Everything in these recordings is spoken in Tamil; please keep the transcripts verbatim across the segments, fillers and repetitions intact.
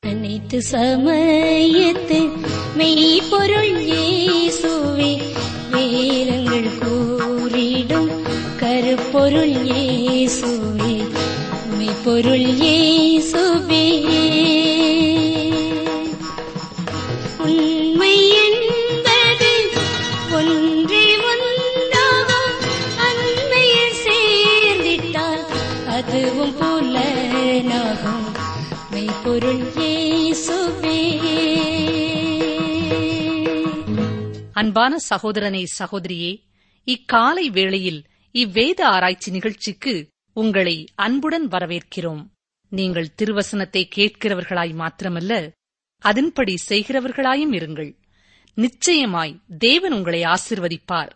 அனைத்து சமயத்து மெய்ப்பொருள் இயேசுவே, வேதங்கள் கூறிடும் கருப்பொருள் இயேசுவே, மெய்ப்பொருள் இயேசுவே. உண்மை என்பது ஒன்றே ஒன்றாகும், அண்மையில் சேர்ந்திட்டால் அதுவும் புலனாகும், மெய்ப்பொருள் இயேசுவே. அன்பான சகோதரனே, சகோதரியே, இக்காலை வேளையில் இவ்வேத ஆராய்ச்சி நிகழ்ச்சிக்கு உங்களை அன்புடன் வரவேற்கிறோம். நீங்கள் திருவசனத்தை கேட்கிறவர்களாய் மாத்திரமல்ல, அதன்படி செய்கிறவர்களாயும் இருங்கள். நிச்சயமாய் தேவன் உங்களை ஆசீர்வதிப்பார்.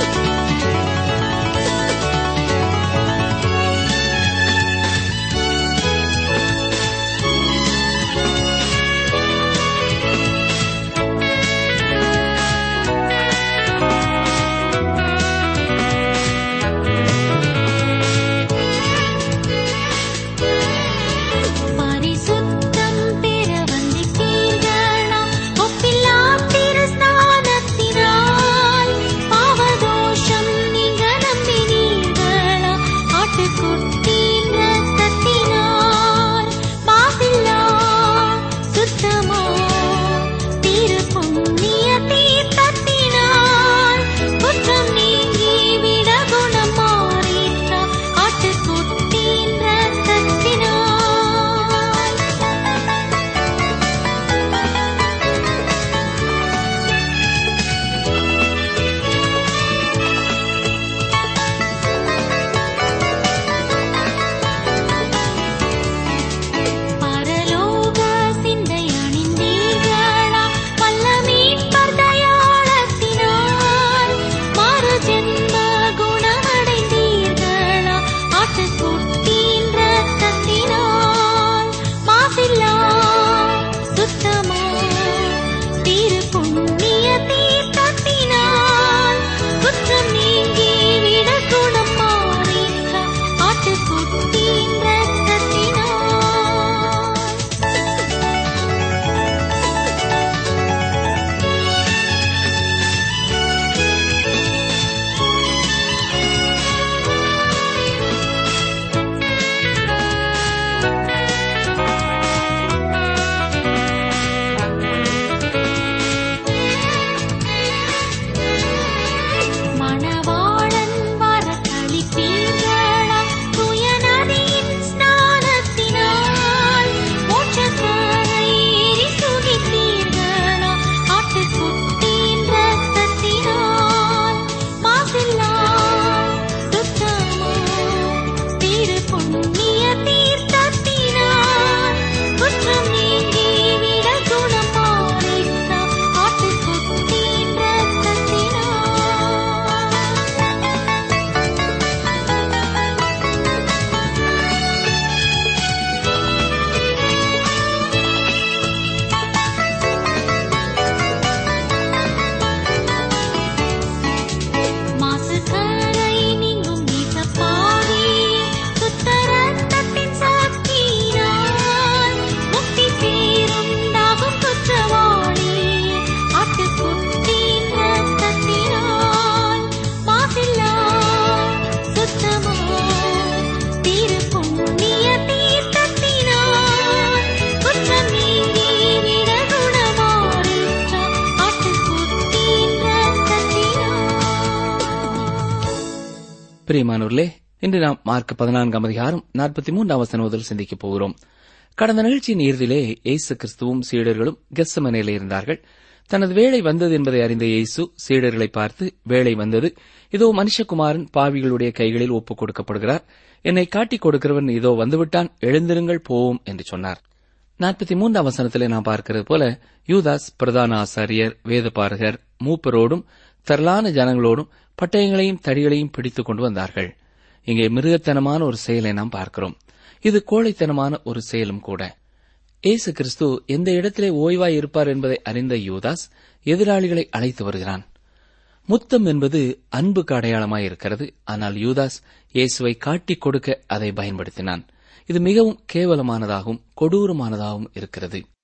பிரியமானவர்களே, இன்று நாம் மார்க் பதினான்காம் அதிகாரம் நாற்பத்தி மூன்றாம் வசனம் முதல் சிந்திக்கப் போகிறோம். கடந்த நிகழ்ச்சியின் இறுதியிலே இயேசு கிறிஸ்துவும் சீடர்களும் கெத்செமனேயிலே இருந்தார்கள். தனது வேளை வந்தது என்பதை அறிந்த இயேசு சீடர்களை பார்த்து, வேளை வந்தது, இதோ மனுஷகுமாரன் பாவிகளுடைய கைகளில் ஒப்புக் கொடுக்கப்படுகிறார், என்னை காட்டிக் கொடுக்கிறவன் இதோ வந்துவிட்டான், எழுந்திருங்கள் போவோம் என்று சொன்னார். நாற்பத்தி மூன்றாம் வசனத்திலே நாம் பார்க்கிறது போல யூதாஸ் பிரதான ஆசாரியர், வேதபாரகர், மூப்பரோடும் திரளான ஜனங்களோடும் பட்டயங்களையும் தடிகளையும் பிடித்துக் கொண்டு வந்தார்கள். இங்கே மிருகத்தனமான ஒரு செயலை நாம் பார்க்கிறோம். இது கோழைத்தனமான ஒரு செயலும் கூட. இயேசு கிறிஸ்து எந்த இடத்திலே ஓய்வாய் இருப்பார் என்பதை அறிந்த யூதாஸ் எதிராளிகளை அழைத்து வருகிறான். முத்தம் என்பது அன்புக்கு அடையாளமாயிருக்கிறது. ஆனால் யூதாஸ் இயேசுவை காட்டிக் கொடுக்க அதை பயன்படுத்தினான். இது மிகவும் கேவலமானதாகவும் கொடூரமானதாகவும் இருக்கிறது.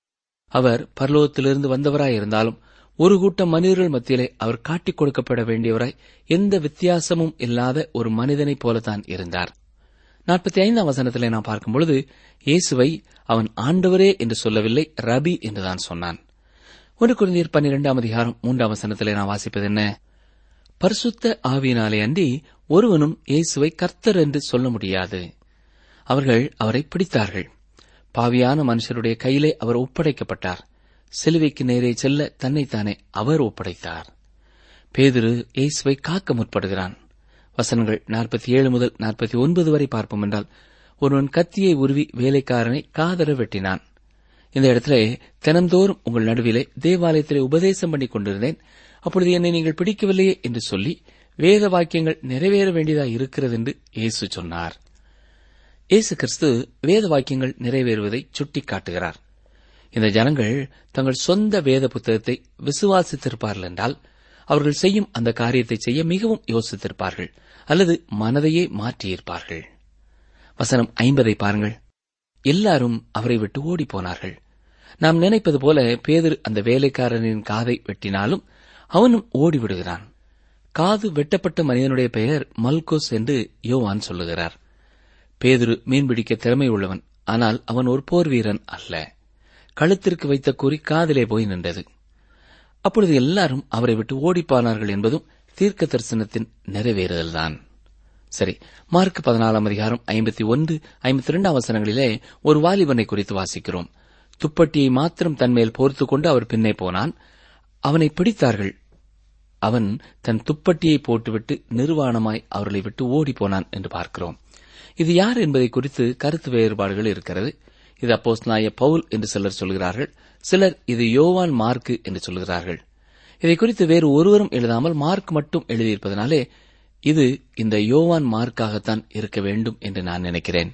அவர் பரலோகத்திலிருந்து வந்தவராயிருந்தாலும் ஒரு கூட்டம் மனிதர்கள் மத்தியிலே அவர் காட்டிக் கொடுக்கப்பட வேண்டியவராய் எந்த வித்தியாசமும் இல்லாத ஒரு மனிதனைப் போலத்தான் இருந்தார். நாற்பத்தி ஐந்தாம் வசனத்திலே நாம் பார்க்கும்பொழுது இயேசுவை அவன் ஆண்டவரே என்று சொல்லவில்லை, ரபி என்றுதான் சொன்னான். ஒன்று கொரிந்தியர் பன்னிரெண்டாம் அதிகாரம் மூன்றாம் வசனத்திலே நாம் வாசிப்பது என்ன? பரிசுத்த ஆவியினாலே அன்றி ஒருவனும் இயேசுவை கர்த்தர் என்று சொல்ல முடியாது. அவர்கள் அவரை பிடித்தார்கள். பாவியான மனுஷருடைய கையிலே அவர் ஒப்படைக்கப்பட்டார். சிலுவைக்கு நேரே செல்ல தன்னைத்தானே அவர் ஒப்படைத்தார். பேதுரு இயேசுவை காக்க முற்படுகிறான். வசனங்கள் நாற்பத்தி ஏழு முதல் நாற்பத்தி ஒன்பது வரை பார்ப்போம் என்றால், ஒருவன் கத்தியை உருவி வேலைக்காரனை காதர வெட்டினான். இந்த இடத்திலே, தினந்தோறும் உங்கள் நடுவிலே தேவாலயத்திலே உபதேசம் பண்ணிக் கொண்டிருந்தேன், அப்பொழுது என்னை நீங்கள் பிடிக்கவில்லையே என்று சொல்லி வேத வாக்கியங்கள் நிறைவேற வேண்டியதாக இருக்கிறது என்று இயேசு சொன்னார். இயேசு கிறிஸ்து வேத வாக்கியங்கள் நிறைவேறுவதை சுட்டிக்காட்டுகிறார். இந்த ஜனங்கள் தங்கள் சொந்த வேத புத்தகத்தை விசுவாசித்திருப்பார்கள் என்றால் அவர்கள் செய்யும் அந்த காரியத்தை செய்ய மிகவும் யோசித்திருப்பார்கள் அல்லது மனதையே மாற்றியிருப்பார்கள். வசனம் ஐம்பதை பாருங்கள். எல்லாரும் அவரை விட்டு ஓடிப்போனார்கள். நாம் நினைப்பது போல பேதுரு அந்த வேலைக்காரனின் காதை வெட்டினாலும் அவனும் ஓடிவிடுகிறான். காது வெட்டப்பட்ட மனிதனுடைய பெயர் மல்கோஸ் என்று யோவான் சொல்லுகிறார். பேதுரு மீன்பிடிக்க திறமை உள்ளவன், ஆனால் அவன் ஒரு போர் வீரன் அல்ல. கழுத்திற்கு வைத்த குறி காதிலே போய் நின்றது. அப்பொழுது எல்லாரும் அவரை விட்டு ஓடிப்பானார்கள் என்பதும் தீர்க்க தரிசனத்தின் நிறைவேறுதல்தான். சரி, மார்க் பதினாலாம் அதிகாரம் ஐம்பத்தி ஒன்று ஐம்பத்தி இரண்டாம் வசனங்களிலே ஒரு வாலிபனை குறித்து வாசிக்கிறோம். துப்பட்டியை மாத்திரம் தன்மேல் போர்த்துக் கொண்டு அவர் பின்னே போனான். அவனை பிடித்தார்கள். அவன் தன் துப்பட்டியை போட்டுவிட்டு நிர்வாணமாய் அவர்களை விட்டு ஓடிப்போனான் என்று பார்க்கிறோம். இது யார் என்பதை குறித்து கருத்து வேறுபாடுகள் இருக்கிறது. இது அப்போஸ்தலனாகிய பவுல் என்று சிலர் சொல்கிறார்கள். சிலர் இது யோவான் மார்க்கு என்று சொல்கிறார்கள். இதை குறித்து வேறு ஒருவரும் எழுதாமல் மார்க் மட்டும் எழுதியிருப்பதனாலே இது இந்த யோவான் மார்க்காகத்தான் இருக்க வேண்டும் என்று நான் நினைக்கிறேன்.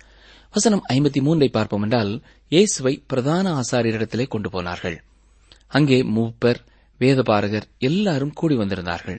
வசனம் ஐம்பத்தி மூன்றை பார்ப்போம் என்றால், இயேசுவை பிரதான ஆசாரியரிடத்திலே கொண்டு போனார்கள். அங்கே மூப்பர், வேதபாரகர் எல்லாரும் கூடி வந்திருந்தார்கள்.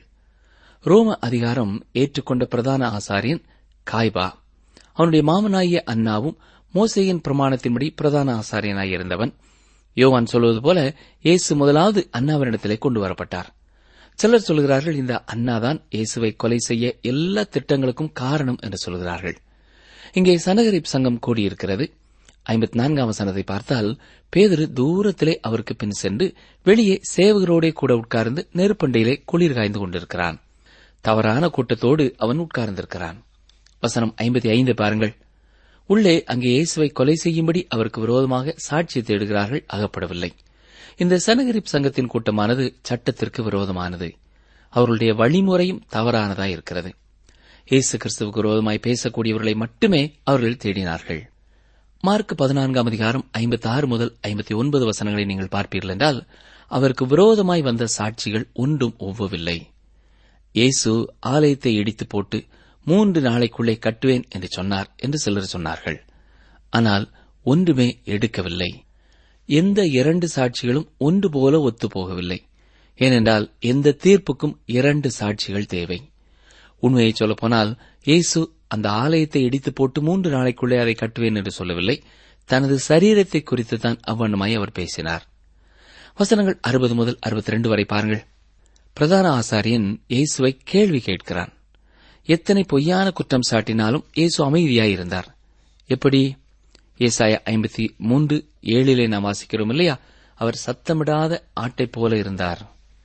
ரோம அதிகாரம் ஏற்றுக்கொண்ட பிரதான ஆசாரியன் காய்பா. அவனுடைய மாமனாகிய அன்னாவும் மோசேயின் பிரமாணத்தின்படி பிரதான ஆசாரியனாயிருந்தவன். யோவான் சொல்வது போல இயேசு முதலாவது அன்னாவினிடத்திலே கொண்டு வரப்பட்டார். சிலர் சொல்கிறார்கள், இந்த அன்னாதான் இயேசுவை கொலை செய்ய எல்லா திட்டங்களுக்கும் காரணம் என்று சொல்கிறார்கள். இங்கே சனகரிப் சங்கம் கூடியிருக்கிறது. ஐம்பத்தி நான்காம் வசனத்தை பார்த்தால், பேதுரு தூரத்திலே அவருக்கு பின் சென்று வெளியே சேவகரோடே கூட உட்கார்ந்து நெருப்பண்டையிலே குளிர் காய்ந்து கொண்டிருக்கிறான். தவறான கூட்டத்தோடு அவன் உட்கார்ந்திருக்கிறான். வசனம் ஐம்பத்தி ஐந்து பாருங்கள். உள்ளே அங்கே இயேசுவை கொலை செய்யும்படி அவருக்கு விரோதமாக சாட்சி தேடுகிறார்கள், அகப்படவில்லை. இந்த சனகரிப் சங்கத்தின் கூட்டமானது சட்டத்திற்கு விரோதமானது. அவர்களுடைய வழிமுறையும் தவறானதாயிருக்கிறது. இயேசு கிறிஸ்துவுக்கு விரோதமாய் பேசக்கூடியவர்களை மட்டுமே அவர்கள் தேடினார்கள். மார்க் பதினான்காம் அதிகாரம் ஐம்பத்தி ஆறு முதல் ஐம்பத்தி ஒன்பது வசனங்களை நீங்கள் பார்ப்பீர்கள் என்றால், அவருக்கு விரோதமாய் வந்த சாட்சிகள் ஒன்றும் ஒவ்வவில்லை. இயேசு ஆலயத்தை இடித்து போட்டு மூன்று நாளைக்குள்ளே கட்டுவேன் என்று சொன்னார் என்று சிலர் சொன்னார்கள். ஆனால் ஒன்றுமே எடுக்கவில்லை. எந்த இரண்டு சாட்சிகளும் ஒன்று போல ஒத்துப்போகவில்லை. ஏனென்றால் எந்த தீர்ப்புக்கும் இரண்டு சாட்சிகள் தேவை. உண்மையை சொல்லப்போனால், இயேசு அந்த ஆலயத்தை இடித்து போட்டு மூன்று நாளைக்குள்ளே அதை கட்டுவேன் என்று சொல்லவில்லை. தனது சரீரத்தை குறித்துத்தான் அவ்வண்ணமாய் அவர் பேசினார். வசனங்கள் அறுபது முதல் அறுபத்தி இரண்டு வரை பாருங்கள். பிரதான ஆசாரியன் இயேசுவை கேள்வி கேட்கிறான். எத்தனை பொய்யான குற்றம் சாட்டினாலும் இயேசு அமைதியாயிருந்தார். எப்படி? ஏசாயா ஐம்பத்தி மூன்று ஏழிலே நாம் வாசிக்கிறோம் இல்லையா? அவர் சத்தமிடாத ஆட்டைப் போல இருந்தார்.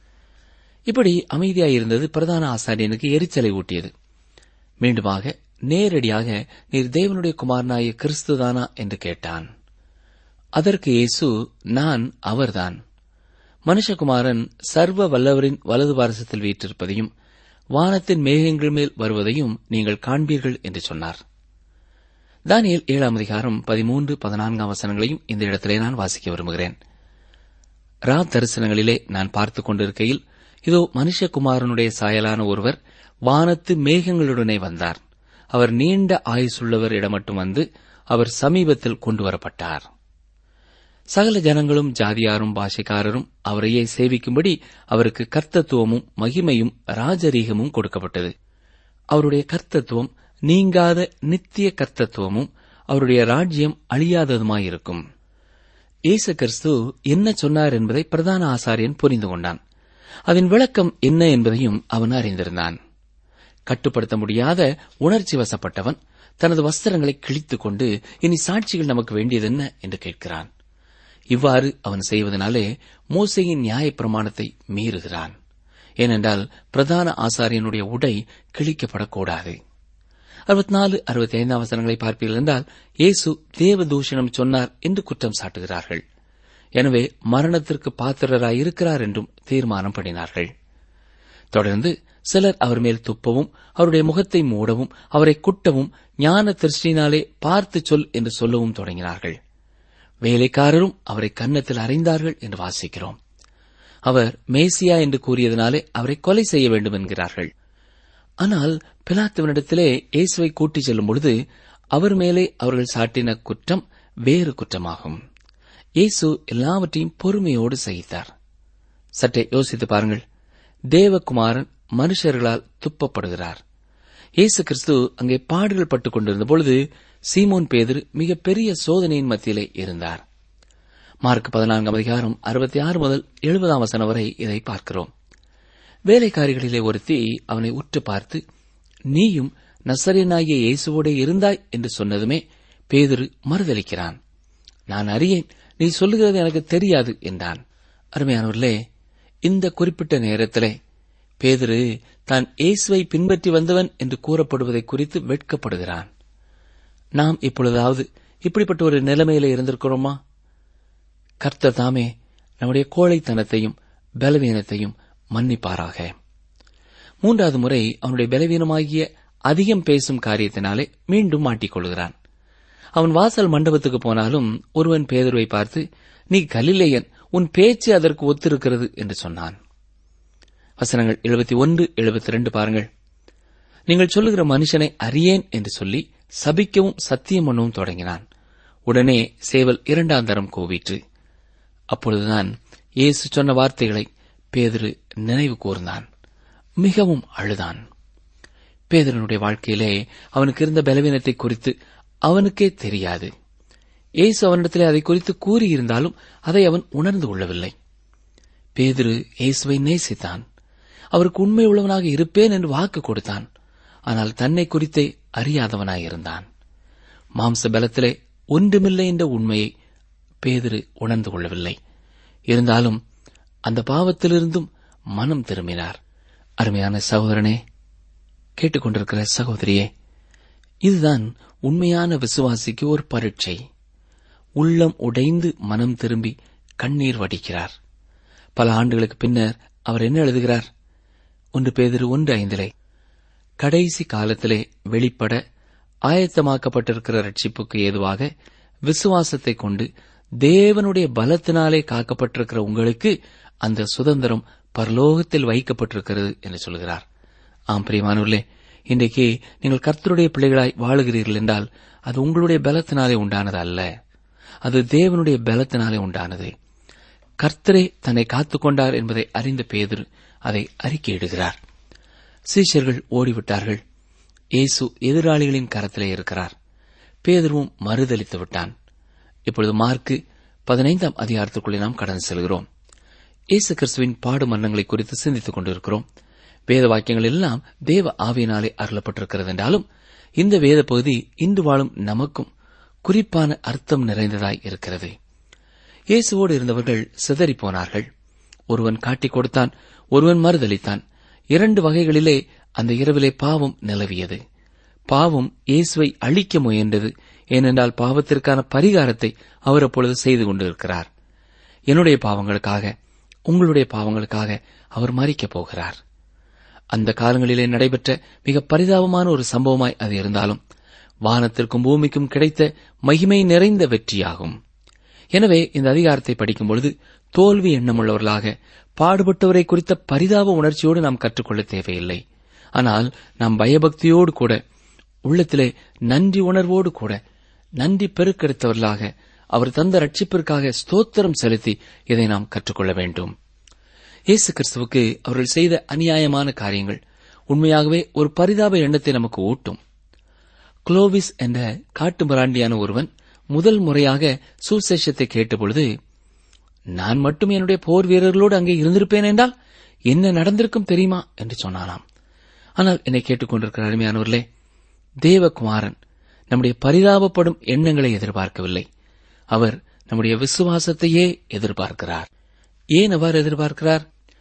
இப்படி அமைதியாயிருந்தது பிரதான ஆசாரியனுக்கு எரிச்சலை ஊட்டியது. மீண்டுமாக நேரடியாக, நீர் தேவனுடைய குமாரனாகிய கிறிஸ்துதானா என்று கேட்டான். அதற்கு இயேசு, நான் அவர்தான். மனுஷகுமாரன் சர்வ வல்லவரின் வலது பாரசத்தில் வீற்றிருப்பதையும் வானத்தின் மேகங்கள் மேல் வருவதையும் நீங்கள் காண்பீர்கள் என்று சொன்னார். தானியேல் ஏழாம் அதிகாரம் பதிமூன்று பதினான்காம் வசனங்களையும் இந்த இடத்திலே நான் வாசிக்க விரும்புகிறேன். ரா தரிசனங்களிலே நான் பார்த்துக் கொண்டிருக்கையில், இதோ மனுஷகுமாரனுடைய சாயலான ஒருவர் வானத்து மேகங்களுடனே வந்தார். அவர் நீண்ட ஆயுசுள்ளவர் இடமட்டும் வந்து அவர் சமீபத்தில் கொண்டு வரப்பட்டார். சகல ஜனங்களும் ஜாதியாரும் பாஷைக்காரரும் அவரையே சேவிக்கும்படி அவருக்கு கர்த்தத்துவமும் மகிமையும் ராஜரீகமும் கொடுக்கப்பட்டது. அவருடைய கர்த்தத்துவம் நீங்காத நித்திய கர்த்தத்துவமும் அவருடைய ராஜ்யம் அழியாததுமாயிருக்கும். இயேசு கிறிஸ்து என்ன சொன்னார் என்பதை பிரதான ஆசாரியன் புரிந்து கொண்டான். அதன் விளக்கம் என்ன என்பதையும் அவன் அறிந்திருந்தான். கட்டுப்படுத்த முடியாத உணர்ச்சி வசப்பட்டவன் தனது வஸ்திரங்களை கிழித்துக் கொண்டு, இனி சாட்சிகள் நமக்கு வேண்டியதென்ன என்று கேட்கிறான். இவ்வாறு அவன் செய்வதனாலே மோசேயின் நியாயப் பிரமாணத்தை மீறுகிறான். ஏனென்றால் பிரதான ஆசாரியனுடைய உடை கிழிக்கப்படக்கூடாது. அறுபத்தி நாலு அறுபத்தி ஐந்தாம் வசனங்களை பார்ப்பீர்கள் என்றால், இயேசு தேவ தூஷணம் சொன்னார் என்று குற்றம் சாட்டுகிறார்கள். எனவே மரணத்திற்கு பாத்திரராயிருக்கிறார் என்றும் தீர்மானம் பண்ணினார்கள். தொடர்ந்து சிலர் அவர் மேல் துப்பவும், அவருடைய முகத்தை மூடவும், அவரை குட்டவும், ஞான திருஷ்டினாலே பார்த்து சொல் என்று சொல்லவும் தொடங்கினார்கள். வேலைக்காரரும் அவரை கன்னத்தில் அறைந்தார்கள் என்று வாசிக்கிறோம். அவர் மேசியா என்று கூறியதனாலே அவரை கொலை செய்ய வேண்டும் என்கிறார்கள். ஆனால் பிலாத்துவனிடத்திலே இயேசுவை கூட்டிச் செல்லும் பொழுது அவர் மேலே அவர்கள் சாட்டின குற்றம் வேறு குற்றமாகும். இயேசு எல்லாவற்றையும் பொறுமையோடு சகித்தார். சற்றே யோசித்து பாருங்கள். தேவகுமாரன் மனுஷர்களால் துப்பப்படுகிறார். இயேசு கிறிஸ்து அங்கே பாடுகள் பட்டுக் கொண்டிருந்த பொழுது சீமோன் பேதுரு மிகப்பெரிய சோதனையின் மத்தியிலே இருந்தார். மார்க் பதினான்காம் அதிகாரம் அறுபத்தி ஆறு முதல் எழுபதாம் வசனம் வரை இதை பார்க்கிறோம். வேலைக்காரிகளிலே ஒருத்தி அவனை உற்று பார்த்து, நீயும் நசரேயனாகிய இயேசுவோடே இருந்தாய் என்று சொன்னதுமே பேதுரு மறுதலிக்கிறான். நான் அறியேன், நீ சொல்லுகிறது எனக்கு தெரியாது என்றான். அருமையானவர்களே, இந்த குறிப்பிட்ட நேரத்திலே பேதுரு தான் இயேசுவை பின்பற்றி வந்தவன் என்று கூறப்படுவதை குறித்து வெட்கப்படுகிறான். நாம் இப்பொழுதாவது இப்படிப்பட்ட ஒரு நிலைமையில இருந்திருக்கிறோமா? கர்த்தர் தாமே நம்முடைய கோழைத்தனத்தையும் பலவீனத்தையும் மன்னிப்பாராக. மூன்றாவது முறை அவனுடைய பலவீனமாகிய அதிகம் பேசும் காரியத்தினாலே மீண்டும் மாட்டிக்கொள்கிறான். அவன் வாசல் மண்டபத்துக்கு போனாலும் ஒருவன் பேதுருவை பார்த்து, நீ கலிலேயன், உன் பேச்சு அதற்கு ஒத்திருக்கிறது என்று சொன்னான். வசனங்கள் எழுபத்தி ஒன்று எழுபத்தி இரண்டு பாருங்கள். நீங்கள் சொல்லுகிற மனுஷனை அறியேன் என்று சொல்லி சபிக்கவும் சத்தியம் பண்ணவும் தொடங்கினான். உடனே சேவல் இரண்டாம் தரம் கூவிற்று. அப்பொழுதுதான் இயேசு சொன்ன வார்த்தைகளை பேதுரு நினைவு கூர்ந்தான். மிகவும் அழுதான். பேதுருனுடைய வாழ்க்கையிலே அவனுக்கு இருந்த பலவீனத்தை குறித்து அவனுக்கே தெரியாது. இயேசு அவனிடத்திலே அதை குறித்து கூறியிருந்தாலும் அதை அவன் உணர்ந்து கொள்ளவில்லை. பேதுரு இயேசுவை நேசித்தான். அவருக்கு உண்மை உள்ளவனாக இருப்பேன் என்று வாக்கு கொடுத்தான். ஆனால் தன்னை குறித்தே அறியாதவனாயிருந்தான். மாம்ச பலத்திலே ஒன்றுமில்லை என்ற உண்மையை பேதுரு உணர்ந்து கொள்ளவில்லை. இருந்தாலும் அந்த பாவத்திலிருந்தும் மனம் திரும்பினார். அருமையான சகோதரனே, கேட்டுக்கொண்டிருக்கிற சகோதரியே, இதுதான் உண்மையான விசுவாசிக்கு ஒரு பரீட்சை. உள்ளம் உடைந்து மனம் திரும்பி கண்ணீர் வடிக்கிறார். பல ஆண்டுகளுக்கு பின்னர் அவர் என்ன எழுதுகிறார்? ஒன்று பேதுரு ஒன்று ஐந்திலே, கடைசி காலத்திலே வெளிப்பட ஆயத்தமாக்கப்பட்டிருக்கிற ரட்சிப்புக்கு ஏதுவாக விசுவாசத்தை கொண்டு தேவனுடைய பலத்தினாலே காக்கப்பட்டிருக்கிற உங்களுக்கு அந்த சுதந்திரம் பரலோகத்தில் வைக்கப்பட்டிருக்கிறது என்று சொல்கிறார். ஆம் பிரியமானவர்களே, இன்றைக்கு நீங்கள் கர்த்தருடைய பிள்ளைகளாய் வாழுகிறீர்கள் என்றால் அது உங்களுடைய பலத்தினாலே உண்டானது அல்ல, அது தேவனுடைய பலத்தினாலே உண்டானது. கர்த்தரே தன்னை காத்துக்கொண்டார் என்பதை அறிந்த பேதுரு அதை அறிக்கையிடுகிறார். சீஷர்கள் ஓடிவிட்டார்கள். இயேசு எதிராளிகளின் கரத்திலே இருக்கிறார். பேதுருவும் மறுதலித்து விட்டான். இப்பொழுது மார்க்கு பதினைந்தாம் அதிகாரத்திற்குள்ளே நாம் கடந்து செல்கிறோம். இயேசு கிறிஸ்துவின் பாடு மரணங்களை குறித்து சிந்தித்துக் கொண்டிருக்கிறோம். வேத வாக்கியங்கள் எல்லாம் தேவ ஆவியினாலே அருளப்பட்டிருக்கிறது என்றாலும் இந்த வேத பகுதி இன்று வாழும் நமக்கும் குறிப்பான அர்த்தம் நிறைந்ததாய் இருக்கிறது. இயேசுவோடு இருந்தவர்கள் சிதறிப் போனார்கள். ஒருவன் காட்டிக் கொடுத்தான், ஒருவன் மறுதலித்தான். இரண்டு வகைகளிலே அந்த இரவிலே பாவம் நிலவியது. பாவம் இயேசுவை அழிக்க முயன்றது. ஏனென்றால் பாவத்திற்கான பரிகாரத்தை அவர் அப்பொழுது செய்து கொண்டிருக்கிறார். என்னுடைய பாவங்களுக்காக, உங்களுடைய பாவங்களுக்காக அவர் மரிக்கப் போகிறார். அந்த காலங்களிலே நடைபெற்ற மிக பரிதாபமான ஒரு சம்பவமாய் அது இருந்தாலும் வானத்திற்கும் பூமிக்கும் கிடைத்த மகிமை நிறைந்த வெற்றியாகும். எனவே இந்த அதிகாரத்தை படிக்கும் பொழுது தோல்வி எண்ணமுள்ளவர்களாக பாடுபட்டவரை குறித்த பரிதாப உணர்ச்சியோடு நாம் கற்றுக்கொள்ள தேவையில்லை. ஆனால் நாம் பயபக்தியோடு கூட, உள்ளத்திலே நன்றி உணர்வோடு கூட, நன்றி பெருக்கெடுத்தவர்களாக அவர் தந்த ரட்சிப்பிற்காக ஸ்தோத்திரம் செலுத்தி இதை நாம் கற்றுக்கொள்ள வேண்டும். இயேசு கிறிஸ்துவுக்கு அவர்கள் செய்த அநியாயமான காரியங்கள் உண்மையாகவே ஒரு பரிதாப எண்ணத்தை நமக்கு ஊட்டும். குளோவிஸ் என்ற காட்டு மிராண்டியான ஒருவன் முதல் முறையாக சுசேஷத்தை கேட்டபொழுது, நான் மட்டும் என்னுடைய போர் வீரர்களோடு அங்கே இருந்திருப்பேன் என்றால் என்ன நடந்திருக்கும் தெரியுமா என்று சொன்னானாம். ஆனால் என்னை கேட்டுக்கொண்டிருக்கிற அருமையானவர்களே, தேவகுமாரன் நம்முடைய பரிதாபப்படும் எண்ணங்களை எதிர்பார்க்கவில்லை. அவர் நம்முடைய விசுவாசத்தையே எதிர்பார்க்கிறார். ஏன் அவ்வாறு எதிர்பார்க்கிறார்?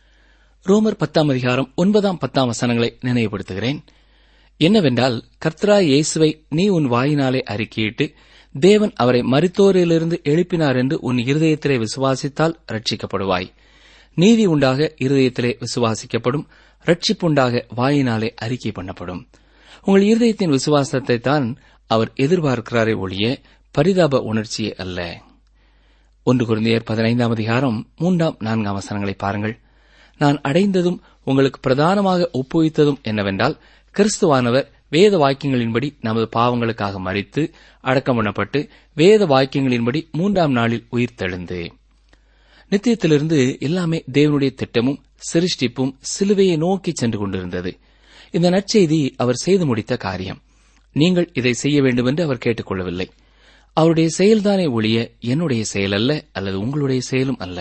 ரோமர் பத்தாம் அதிகாரம் ஒன்பதாம் பத்தாம் வசனங்களை நினைவுபடுத்துகிறேன். என்னவென்றால், கர்த்தராய் இயேசுவை நீ உன் வாயினாலே அறிக்கையிட்டு தேவன் அவரை மரித்தோரிலிருந்து எழுப்பினார் என்று உன் இருதயத்திலே விசுவாசித்தால் ரட்சிக்கப்படுவாய். நீதி உண்டாக இருதயத்திலே விசுவாசிக்கப்படும், ரட்சிப்புண்டாக வாயினாலே அறிக்கை பண்ணப்படும். உங்கள் இருதயத்தின் விசுவாசத்தை தான் அவர் எதிர்பார்க்கிறாரே ஒழிய பரிதாப உணர்ச்சியே அல்ல. ஒன்று கொரிந்தியர் பதினைந்தாம் அதிகாரம் மூன்றாம் நான்காம் வசனங்களை பாருங்கள். நான் அடைந்ததும் உங்களுக்கு பிரதானமாக ஒப்புவித்ததும் என்னவென்றால், கிறிஸ்துவானவர் வேத வாக்கியங்களின்படி நமது பாவங்களுக்காக மரித்து அடக்கம் பண்ணப்பட்டு வேத வாக்கியங்களின்படி மூன்றாம் நாளில் உயிர்த்தெழுந்து. நித்தியத்திலிருந்து எல்லாமே தேவனுடைய திட்டமும் சிருஷ்டிப்பும் சிலுவையை நோக்கி சென்று கொண்டிருந்தது. இந்த நற்செய்தி அவர் செய்து முடித்த காரியம். நீங்கள் இதை செய்ய வேண்டும் என்று அவர் கேட்டுக் கொள்ளவில்லை. அவருடைய செயல்தானே ஒழிய என்னுடைய செயல் அல்ல, அல்லது உங்களுடைய செயலும் அல்ல.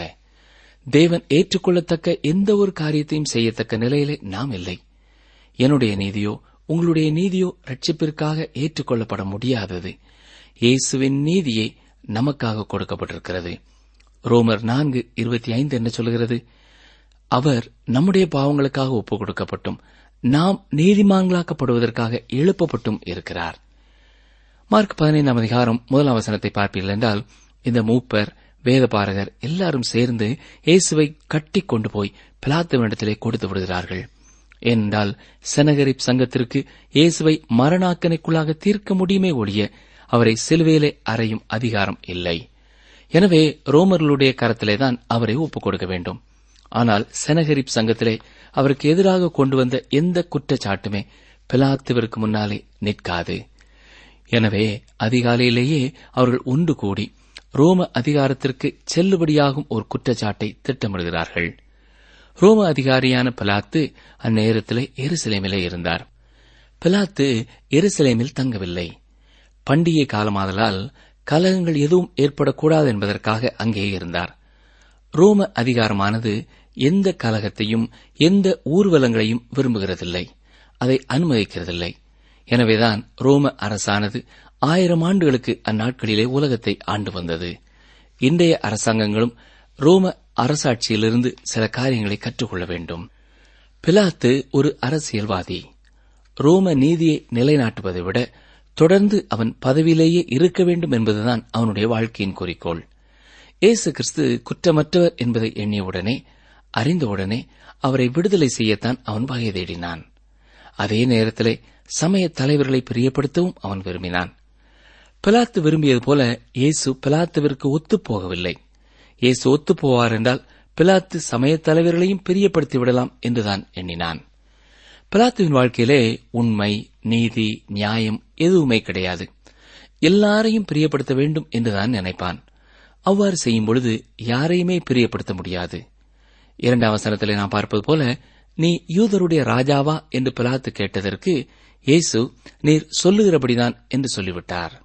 தேவன் ஏற்றுக்கொள்ளத்தக்க எந்த ஒரு காரியத்தையும் செய்யத்தக்க நிலையிலே நாம் இல்லை. என்னுடைய நீதியோ உங்களுடைய நீதியோ ரட்சிப்பிற்காக ஏற்றுக்கொள்ளப்பட முடியாதது. இயேசுவின் நீதியே நமக்காக கொடுக்கப்பட்டிருக்கிறது. ரோமர் நான்கு இருபத்தி ஐந்து என்ன சொல்கிறது? அவர் நம்முடைய பாவங்களுக்காக ஒப்புக் கொடுக்கப்பட்டும் நாம் நீதிமான்களாக்கப்படுவதற்காக எழுப்பப்பட்டும் இருக்கிறார். மார்க் பதினைந்தாம் அதிகாரம் முதலாம் வசனத்தை பார்ப்பீர்கள் என்றால், இந்த மூப்பர் வேதபாரகர் எல்லாரும் சேர்ந்து இயேசுவை கட்டிக் கொண்டு போய் பிலாத்துவினிடத்திலே கொடுத்து விடுகிறார்கள். ஏனென்றால் செனகரிப் சங்கத்திற்கு இயேசுவை மரணாக்கனைக்குள்ளாக தீர்க்க முடியுமே ஒழிய அவரை சிலுவையிலே அறையும் அதிகாரம் இல்லை. எனவே ரோமர்களுடைய கரத்திலேதான் அவரை ஒப்புக் கொடுக்க வேண்டும். ஆனால் செனகரிப் சங்கத்திலே அவருக்கு எதிராக கொண்டு வந்த எந்த குற்றச்சாட்டுமே பிலாத்துவிற்கு முன்னாலே நிற்காது. எனவே அதிகாலையிலேயே அவர்கள் ஒன்று கூடி ரோம அதிகாரத்திற்கு செல்லுபடியாகும் ஒரு குற்றச்சாட்டை திட்டமிடுகிறார்கள். ரோம அதிகாரியான பிலாத்து அந்நேரத்திலே எருசலேமிலே இருந்தார். பிலாத்து எருசலேமில் தங்கவில்லை. பண்டிகை காலமாதலால் கலகங்கள் எதுவும் ஏற்படக்கூடாது என்பதற்காக அங்கே இருந்தார். ரோம அதிகாரமானது எந்த கலகத்தையும் எந்த ஊர்வலங்களையும் விரும்புகிறதில்லை, அதை அனுமதிக்கிறதில்லை. எனவேதான் ரோம அரசானது ஆயிரம் ஆண்டுகளுக்கு அந்நாட்களிலே உலகத்தை ஆண்டு வந்தது. இன்றைய அரசாங்கங்களும் ரோம அரசாட்சியிலிருந்து சில காரியங்களை கற்றுக்கொள்ள வேண்டும். பிலாத்து ஒரு அரசியல்வாதி. ரோம நீதியை நிலைநாட்டுவதை விட தொடர்ந்து அவன் பதவியிலேயே இருக்க வேண்டும் என்பதுதான் அவனுடைய வாழ்க்கையின் குறிக்கோள். இயேசு கிறிஸ்து குற்றமற்றவர் என்பதை எண்ணியவுடனே, அறிந்தவுடனே அவரை விடுதலை செய்யத்தான் அவன் வகை தேடினான். அதே நேரத்திலே சமய தலைவர்களை பிரியப்படுத்தவும் அவன் விரும்பினான். பிலாத்து விரும்பியது போல இயேசு பிலாத்துவிற்கு ஒத்துப்போகவில்லை. இயேசு ஒத்துப்போவார் என்றால் பிலாத்து சமய தலைவர்களையும் பிரியப்படுத்தி விடலாம் என்றுதான் எண்ணினான். பிலாத்துவின் வாழ்க்கையிலே உண்மை, நீதி, நியாயம் எதுவுமே கிடையாது. எல்லாரையும் பிரியப்படுத்த வேண்டும் என்றுதான் நினைப்பான். அவ்வாறு செய்யும் பொழுது யாரையுமே பிரியப்படுத்த முடியாது. இரண்டாம் வசனத்திலே நாம் பார்ப்பது போல, நீ யூதருடைய ராஜாவா என்று பிலாத்து கேட்டதற்கு இயேசு நீர் சொல்லுகிறபடிதான் என்று சொல்லிவிட்டார்.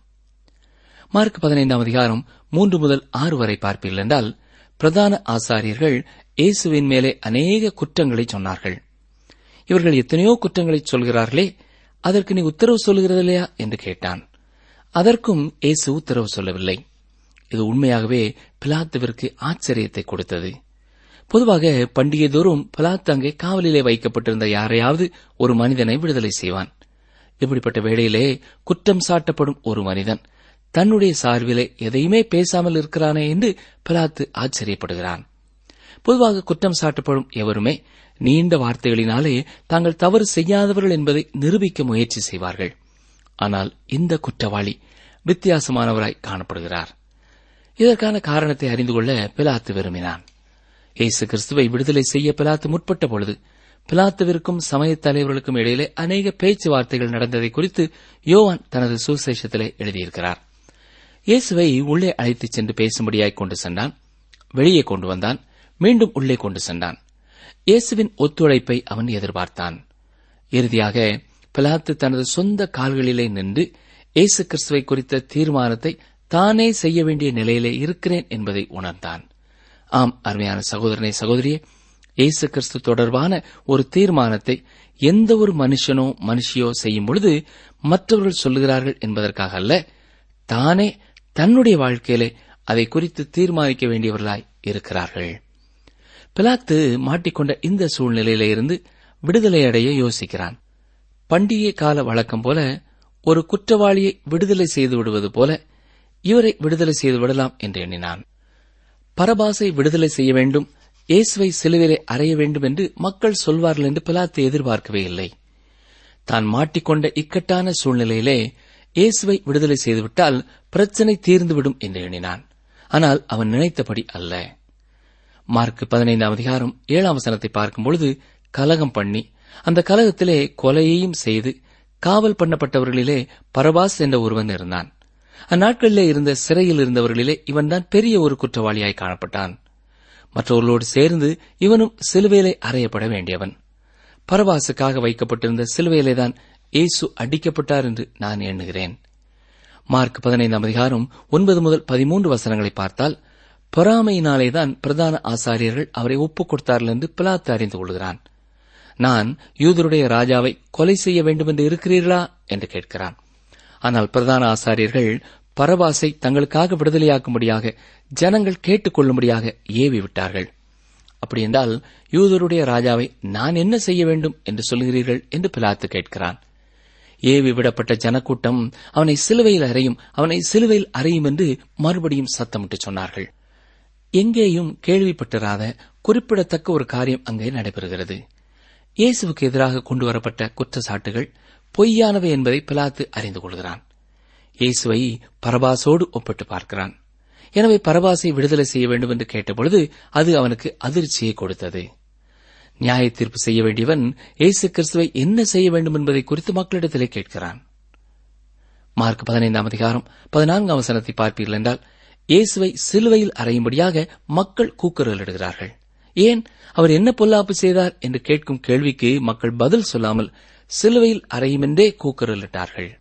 மார்க் பதினைந்தாம் அதிகாரம் மூன்று முதல் ஆறு வரை பார்ப்பீர்கள் என்றால், பிரதான ஆசாரியர்கள் இயேசுவின் மேலே அநேக குற்றங்களை சொன்னார்கள். இவர்கள் எத்தனையோ குற்றங்களை சொல்கிறார்களே, அதற்கு நீ உத்தரவு சொல்லுகிறதில்லையா என்று கேட்டான். அதற்கும் இயேசு உத்தரவு சொல்லவில்லை. இது உண்மையாகவே பிலாத்துவிற்கு ஆச்சரியத்தை கொடுத்தது. பொதுவாக பண்டிகை தோறும் பிலாத்து அங்கே காவலிலே வைக்கப்பட்டிருந்த யாரையாவது ஒரு மனிதனை விடுதலை செய்வான். இப்படிப்பட்ட வேளையிலே குற்றம் சாட்டப்படும் ஒரு மனிதன் தன்னுடைய சார்பிலே எதையுமே பேசாமல் இருக்கிறானே என்று பிலாத்து ஆச்சரியப்படுகிறான். பொதுவாக குற்றம் சாட்டப்படும் எவருமே நீண்ட வார்த்தைகளினாலே தாங்கள் தவறு செய்யாதவர்கள் என்பதை நிரூபிக்க முயற்சி செய்வார்கள். ஆனால் இந்த குற்றவாளி வித்தியாசமானவராய் காணப்படுகிறார். இதற்கான காரணத்தை அறிந்து கொள்ள பிலாத்து விரும்பினான். இயேசு கிறிஸ்துவை விடுதலை செய்ய பிலாத்து முற்பட்ட பொழுது பிலாத்துவிற்கும் சமயத் தலைவர்களுக்கும் இடையிலே அநேக பேச்சுவார்த்தைகள் நடந்ததை குறித்து யோவான் தனது சுவிசேஷத்திலே எழுதியிருக்கிறார். இயேசுவை உள்ளே அழைத்துச் சென்று பேசும்படியாய் கொண்டு சென்றான். வெளியே கொண்டு வந்தான். மீண்டும் உள்ளே கொண்டு சென்றான். இயேசுவின் ஒத்துழைப்பை அவன் எதிர்பார்த்தான். இறுதியாக பிலாத்து தனது சொந்த கால்களிலே நின்று இயேசு கிறிஸ்துவை குறித்த தீர்மானத்தை தானே செய்ய வேண்டிய நிலையிலே இருக்கிறேன் என்பதை உணர்ந்தான். ஆம், அருமையான சகோதரனே, சகோதரியே, இயேசு கிறிஸ்து தொடர்பான ஒரு தீர்மானத்தை எந்த ஒரு மனுஷனோ மனுஷியோ செய்யும் பொழுது மற்றவர்கள் சொல்லுகிறார்கள் என்பதற்காக அல்ல, தானே தன்னுடைய வாழ்க்கையிலே அதை குறித்து தீர்மானிக்க வேண்டியவர்களாய் இருக்கிறார்கள். பிலாத்து மாட்டிக்கொண்ட இந்த சூழ்நிலையில இருந்து விடுதலை அடைய யோசிக்கிறான். பண்டிகை கால வழக்கம் போல ஒரு குற்றவாளியை விடுதலை செய்து விடுவது போல இவரை விடுதலை செய்து விடலாம் என்று எண்ணினான். பரபாசை விடுதலை செய்ய வேண்டும், இயேசுவை சிலுவையிலே அறைய வேண்டும் என்று மக்கள் சொல்வார்கள் என்று பிலாத்து எதிர்பார்க்கவே இல்லை. தான் மாட்டிக்கொண்ட இக்கட்டான சூழ்நிலையிலே இயேசுவை விடுதலை செய்துவிட்டால் பிரச்சனை தீர்ந்துவிடும் என்று எண்ணினான். ஆனால் அவன் நினைத்தபடி அல்ல. மார்க் பதினைந்தாம் அதிகாரம் ஏழாம் வசனத்தை பார்க்கும்பொழுது, கலகம் பண்ணி அந்த கலகத்திலே கொலையையும் செய்து காவல் பண்ணப்பட்டவர்களிலே பரபாஸ் என்ற ஒருவன் இருந்தான். அந்நாட்களிலே இருந்த சிறையில் இருந்தவர்களிலே இவன்தான் பெரிய ஒரு குற்றவாளியாய் காணப்பட்டான். மற்றவர்களோடு சேர்ந்து இவனும் சிலுவையிலே அறையப்பட வேண்டியவன். பரபாசுக்காக வைக்கப்பட்டிருந்த சிலுவையிலேதான் இயேசு அடிக்கப்பட்டார் என்று நான் எண்ணுகிறேன். மார்க் பதினைந்தாம் அதிகாரம் ஒன்பது முதல் பதிமூன்று வசனங்களை பார்த்தால், பொறாமையினாலேதான் பிரதான ஆசாரியர்கள் அவரை ஒப்புக் கொடுத்தார்கள் என்று பிலாத்து அறிந்து கொள்கிறான். நான் யூதருடைய ராஜாவை கொலை செய்ய வேண்டும் என்று இருக்கிறீர்களா என்று கேட்கிறான். ஆனால் பிரதான ஆசாரியர்கள் பரபாசை தங்களுக்காக விடுதலையாக்கும்படியாக ஜனங்கள் கேட்டுக் கொள்ளும்படியாக ஏவி விட்டார்கள். அப்படியென்றால் யூதருடைய ராஜாவை நான் என்ன செய்ய வேண்டும் என்று சொல்கிறீர்கள் என்று பிலாத்து கேட்கிறான். ஏவி விடப்பட்ட ஜனக்கூட்டம் அவனை சிலுவையில் அறையும், அவனை சிலுவையில் அறையும் என்று மறுபடியும் சத்தமிட்டு சொன்னார்கள். எங்கேயும் கேள்விப்பட்டிராத குறிப்பிடத்தக்க ஒரு காரியம் அங்கே நடைபெறுகிறது. இயேசுவுக்கு எதிராக கொண்டுவரப்பட்ட குற்றச்சாட்டுகள் பொய்யானவை என்பதை பிலாத்து அறிந்து கொள்கிறான். இயேசுவை பரபாசோடு ஒப்பிட்டு பார்க்கிறான். எனவே பரபாசை விடுதலை செய்ய வேண்டும் என்று கேட்டபொழுது அது அவனுக்கு அதிர்ச்சியை கொடுத்தது. நியாய தீர்ப்பு செய்ய வேண்டியவன் இயேசு கிறிஸ்துவை என்ன செய்ய வேண்டும் என்பதை குறித்து மக்களிடத்திலே கேட்கிறான். மார்க் பதினைந்தாம் அதிகாரம் பதினான்காம் வசனத்தை பார்ப்பீர்கள் என்றால், இயேசுவை சிலுவையில் அறையும்படியாக மக்கள் கூக்குரலிடுகிறார்கள். ஏன், அவர் என்ன பொல்லாப்பு செய்தார் என்று கேட்கும் கேள்விக்கு மக்கள் பதில் சொல்லாமல் சிலுவையில் அறையுமென்றே கூக்குரலிட்டார்கள்.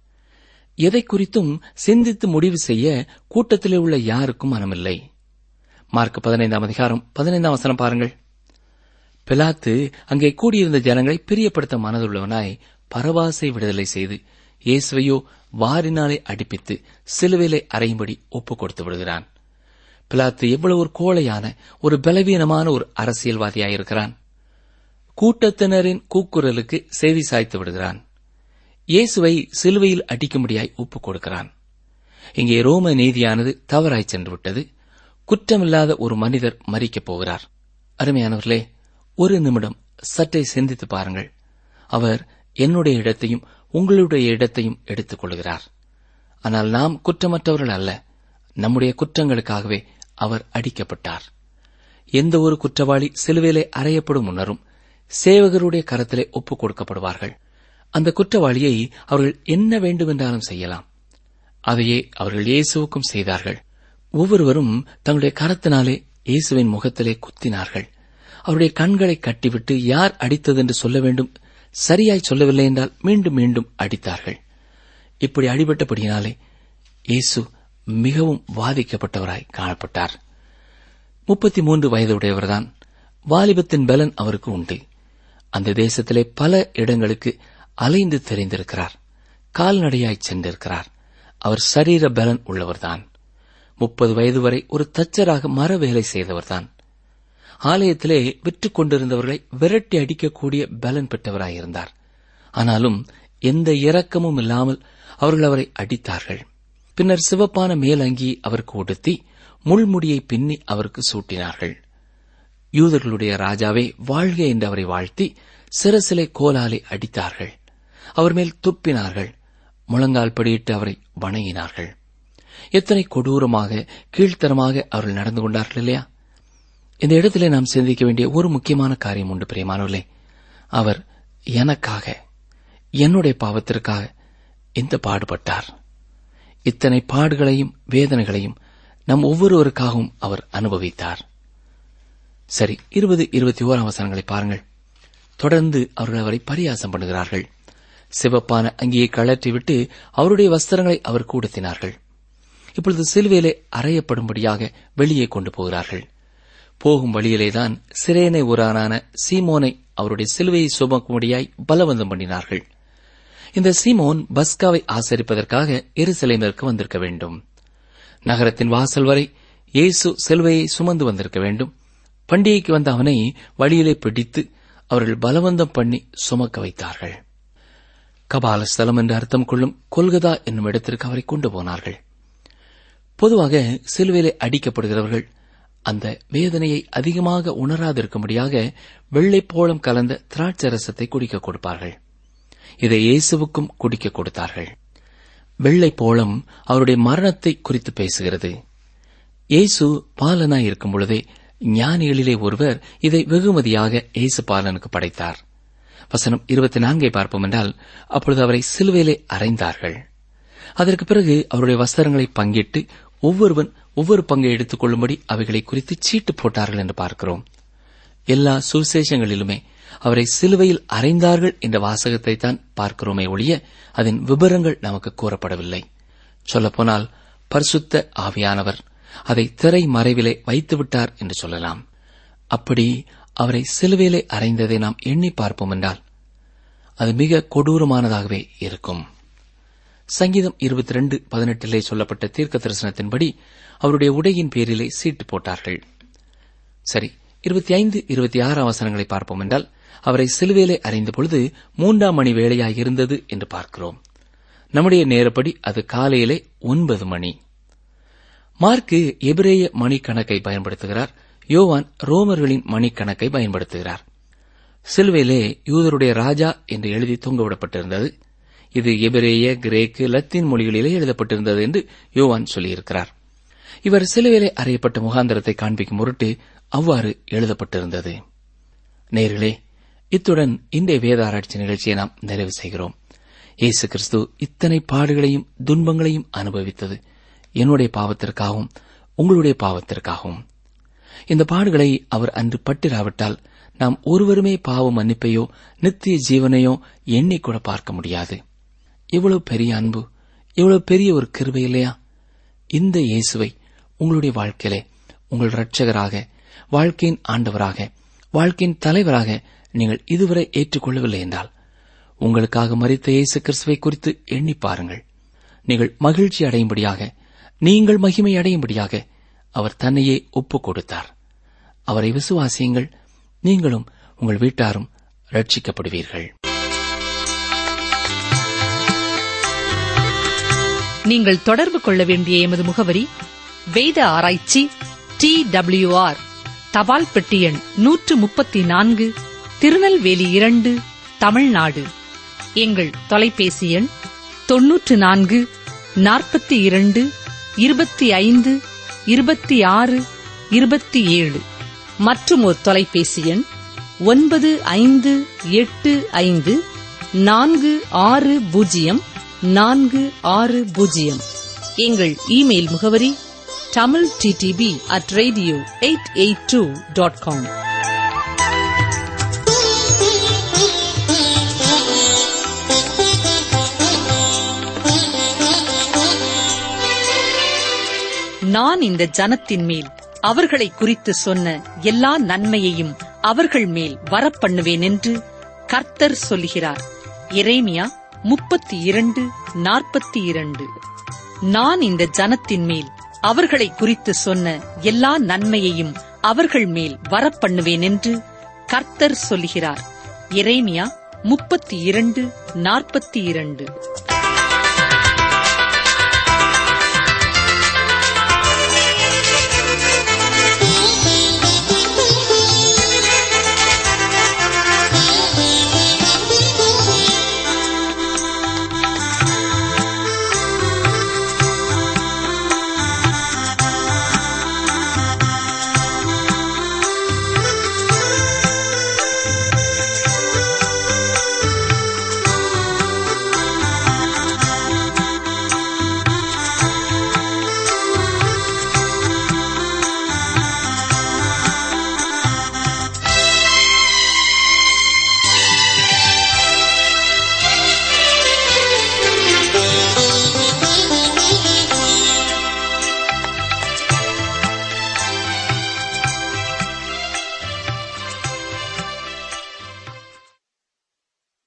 எதை குறித்தும் சிந்தித்து முடிவு செய்ய கூட்டத்திலே உள்ள யாருக்கும் மனமில்லை. மார்க் பதினைந்தாம் அதிகாரம் பதினைந்தாம் வசனம் பாருங்கள். பிலாத்து அங்கே கூடியிருந்த ஜனங்களை பிரியப்படுத்த மனதுள்ளவனாய் பரபாசை விடுதலை செய்து இயேசுவையோ வாரினாலே அடிப்பித்து சிலுவையிலே அறையும்படி ஒப்புக் கொடுத்து விடுகிறான். பிலாத்து எவ்வளவு ஒரு கோழையான, ஒரு பலவீனமான ஒரு அரசியல்வாதியாயிருக்கிறான். கூட்டத்தினரின் கூக்குரலுக்கு செவி சாய்த்து விடுகிறான். இயேசுவை சிலுவையில் அடிக்கும்படியாய் ஒப்புக் கொடுக்கிறான். இங்கே ரோம நீதியானது தவறாய் சென்று விட்டது. குற்றமில்லாத ஒரு மனிதர் மரிக்கப் போகிறார். அருமையானவர்களே, ஒரு நிமிடம் சற்றே சிந்தித்து பாருங்கள். அவர் என்னுடைய இடத்தையும் உங்களுடைய இடத்தையும் எடுத்துக் கொள்கிறார். ஆனால் நாம் குற்றமற்றவர்கள் அல்ல. நம்முடைய குற்றங்களுக்காகவே அவர் அடிக்கப்பட்டார். எந்த ஒரு குற்றவாளி சிலுவையிலே அறையப்படும் முன்னரும் சேவகருடைய கரத்திலே ஒப்புக் கொடுக்கப்படுவார்கள். அந்த குற்றவாளியை அவர்கள் என்ன வேண்டுமென்றாலும் செய்யலாம். அதையே அவர்கள் இயேசுவுக்கும் செய்தார்கள். ஒவ்வொருவரும் தங்களுடைய கரத்தினாலே இயேசுவின் முகத்திலே குத்தினார்கள். அவருடைய கண்களை கட்டிவிட்டு யார் அடித்ததென்று சொல்ல வேண்டும். சரியாய் சொல்லவில்லை என்றால் மீண்டும் மீண்டும் அடித்தார்கள். இப்படி அடிபட்டபடியினாலே இயேசு மிகவும் வாதிக்கப்பட்டவராய் காணப்பட்டார். முப்பத்தி மூன்று வயதுடையவர்தான். வாலிபத்தின் பலன் அவருக்கு உண்டு. அந்த தேசத்திலே பல இடங்களுக்கு அலைந்து தெரிந்திருக்கிறார். கால்நடையாய் சென்றிருக்கிறார். அவர் சரீர பலன் உள்ளவர்தான். முப்பது வயது வரை ஒரு தச்சராக மர வேலை செய்தவர்தான். ஆலயத்திலே விற்றுக் கொண்டிருந்தவர்களை விரட்டி அடிக்கக்கூடிய பலன் பெற்றவராயிருந்தார். ஆனாலும் எந்த இரக்கமும் இல்லாமல் அவர்கள் அவரை அடித்தார்கள். பின்னர் சிவப்பான மேலங்கி அவருக்கு உடுத்தி முள்முடியை பின்னி அவருக்கு சூட்டினார்கள். யூதர்களுடைய ராஜாவே வாழ்க என்று அவரை வாழ்த்தி சிரசிலை கோலாலே அடித்தார்கள். அவர் மேல் துப்பினார்கள். முழங்கால் படியிட்டு அவரை வணங்கினார்கள். எத்தனை கொடூரமாக கீழ்த்தரமாக அவர்கள் நடந்து கொண்டார்கள் இல்லையா? இந்த இடத்திலே நாம் சிந்திக்க வேண்டிய ஒரு முக்கியமான காரியம் உண்டு பிரியமானவர்களே. அவர் எனக்காக, என்னுடைய பாவத்திற்காக இந்த பாடுபட்டார். இத்தனை பாடுகளையும் வேதனைகளையும் நம் ஒவ்வொருவருக்காகவும் அவர் அனுபவித்தார். சரி, இருபது இருபத்தி ஓராம் வசனங்களை பாருங்கள். தொடர்ந்து அவர்கள் அவரை பரியாசம் பண்ணுகிறார்கள். சிவப்பான அங்கியை கழற்றிவிட்டு அவருடைய வஸ்திரங்களை அவர் கூடுத்தினார்கள். இப்பொழுது சிலுவையிலே அறையப்படும்படியாக வெளியே கொண்டு போகிறார்கள். போகும் வழியிலேதான் சிரேனை ஊரானான சீமோனை அவருடைய சிலுவையை சுமக்கும்படியாய் பலவந்தம் பண்ணினார்கள். இந்த சீமோன் பஸ்காவை ஆசரிப்பதற்காக எருசலேமிற்கு வந்திருக்க வேண்டும். நகரத்தின் வாசல் வரை இயேசு சிலுவையை சுமந்து வந்திருக்க வேண்டும். பண்டிகைக்கு வந்த அவனை வழியிலே பிடித்து அவர்கள் பலவந்தம் பண்ணி சுமக்க வைத்தார்கள். கபால ஸ்தலம் என்று அர்த்தம் கொள்ளும் கொல்கதா என்னும் இடத்திற்கு அவரை கொண்டு போனார்கள். பொதுவாக சிலுவையிலே அடிக்கப்படுகிறவர்கள் அந்த வேதனையை அதிகமாக உணராதிருக்கும்படியாக வெள்ளைப்போளம் கலந்த திராட்சரசத்தை குடிக்க கொடுப்பார்கள். இதை இயேசுவுக்கும் குடிக்க கொடுத்தார்கள். வெள்ளைப்போளம் அவருடைய மரணத்தை குறித்து பேசுகிறது. இயேசு பாலனாய் இருக்கும் பொழுதே ஞானிகளிலே ஒருவர் இதை வெகுமதியாக இயேசு பாலனுக்கு படைத்தார். வசனம் இருபத்தி நான்கை பார்ப்போம் என்றால், அப்பொழுது அவரை சிலுவையிலே அறைந்தார்கள். அதற்கு பிறகு அவருடைய வஸ்திரங்களை பங்கிட்டு ஒவ்வொருவன் ஒவ்வொரு பங்கை எடுத்துக் கொள்ளும்படி அவைகளை குறித்து சீட்டு போட்டார்கள் என்று பார்க்கிறோம். எல்லா சுவிசேஷங்களிலுமே அவரை சிலுவையில் அறைந்தார்கள் என்ற வாசகத்தை தான் பார்க்கிறோமே ஒழிய அதன் விபரங்கள் நமக்கு கூறப்படவில்லை. சொல்லப்போனால் பரிசுத்த ஆவியானவர் அதை திரை மறைவிலே வைத்துவிட்டார் என்று சொல்லலாம். அப்படி அவரை சிலுவையிலே அறைந்ததை நாம் எண்ணி பார்ப்போம் என்றால் அது மிக கொடூரமானதாகவே இருக்கும். சங்கீதம் இருபத்தி ரெண்டு பதினெட்டிலே சொல்லப்பட்ட தீர்க்க தரிசனத்தின்படி அவருடைய உடையின் பேரிலே சீட்டு போட்டார்கள். சரி, இருபத்தி ஐந்து இருபத்தி ஆறாம் வசனங்களை பார்ப்போம் என்றால், அவரை சிலுவையிலே அறைந்த பொழுது மூன்றாம் மணி வேளையாயிருந்தது என்று பார்க்கிறோம். நம்முடைய நேரப்படி அது காலையிலே ஒன்பது மணி. மார்க்கு எபிரேய மணிக்கணக்கை பயன்படுத்துகிறார். யோவான் ரோமர்களின் மணிக்கணக்கை பயன்படுத்துகிறார். சிலுவையிலே யூதருடைய ராஜா என்று எழுதி தொங்கவிடப்பட்டிருந்தது. இது எபிரேய, கிரேக்கு, லத்தீன் மொழிகளிலே எழுதப்பட்டிருந்தது என்று யோவான் சொல்லியிருக்கிறார். இவர் சிலுவையிலே அறையப்பட்ட முகாந்திரத்தை காண்பிக்கும் பொருட்டு அவ்வாறு எழுதப்பட்டிருந்தது. நேயர்களே, இத்துடன் இன்றைய வேத ஆராய்ச்சி நிகழ்ச்சியை நாம் நிறைவு செய்கிறோம். இயேசு கிறிஸ்து இத்தனை பாடுகளையும் துன்பங்களையும் அனுபவித்தது என்னுடைய பாவத்திற்காகவும் உங்களுடைய பாவத்திற்காகவும். இந்த பாடுகளை அவர் அன்று பட்டிராவிட்டால் நாம் ஒருவருமே பாவ மன்னிப்பையோ நித்திய ஜீவனையோ எண்ணிக்கூட பார்க்க முடியாது. எவ்வளவு பெரிய அன்பு, எவ்வளவு பெரிய ஒரு கிருபை இல்லையா? இந்த இயேசுவை உங்களுடைய வாழ்க்கையிலே உங்கள் இரட்சகராக, வாழ்க்கையின் ஆண்டவராக, வாழ்க்கையின் தலைவராக நீங்கள் இதுவரை ஏற்றுக்கொள்ளவில்லை என்றால் உங்களுக்காக மரித்த இயேசு கிறிஸ்துவை குறித்து எண்ணி பாருங்கள். நீங்கள் மகிழ்ச்சி அடையும்படியாக, நீங்கள் மகிமை அடையும்படியாக அவர் தன்னையே ஒப்புக் கொடுத்தார். அவரை விசுவாசியுங்கள், நீங்களும் உங்கள் வீட்டாரும் ரட்சிக்கப்படுவீர்கள். நீங்கள் தொடர்பு கொள்ள வேண்டிய எமது முகவரி: வேத ஆராய்ச்சி, டி டபிள்யூ ஆர், தபால் பெட்டி எண் நூற்று முப்பத்தி நான்கு, திருநெல்வேலி இரண்டு, தமிழ்நாடு. எங்கள் தொலைபேசி எண் தொன்னூற்று நான்கு நாற்பத்தி இரண்டு இருபத்தி ஐந்து இருபத்தி ஆறு இருபத்தி ஏழு. மற்றும் ஒரு தொலைபேசி எண் ஒன்பது ஐந்து எட்டு ஐந்து நான்கு ஆறு பூஜ்ஜியம் நான்கு ஆறு பூஜ்ஜியம். எங்கள் இமெயில் முகவரி Tamil DTP at radio eight eight two dot com. நான் இந்த ஜனத்தின் மேல் அவர்களை குறித்து சொன்ன எல்லா நன்மையையும் அவர்கள் மேல் வரப்பண்ணுவேன் என்று கர்த்தர் சொல்லுகிறார். எரேமியா முப்பத்தி இரண்டு நாற்பத்தி இரண்டு. நான் இந்த ஜனத்தின் மேல் அவர்களை குறித்து சொன்ன எல்லா நன்மையையும் அவர்கள் மேல் வரப்பண்ணுவேன் என்று கர்த்தர் சொல்லுகிறார். எரேமியா முப்பத்தி இரண்டு நாற்பத்தி இரண்டு.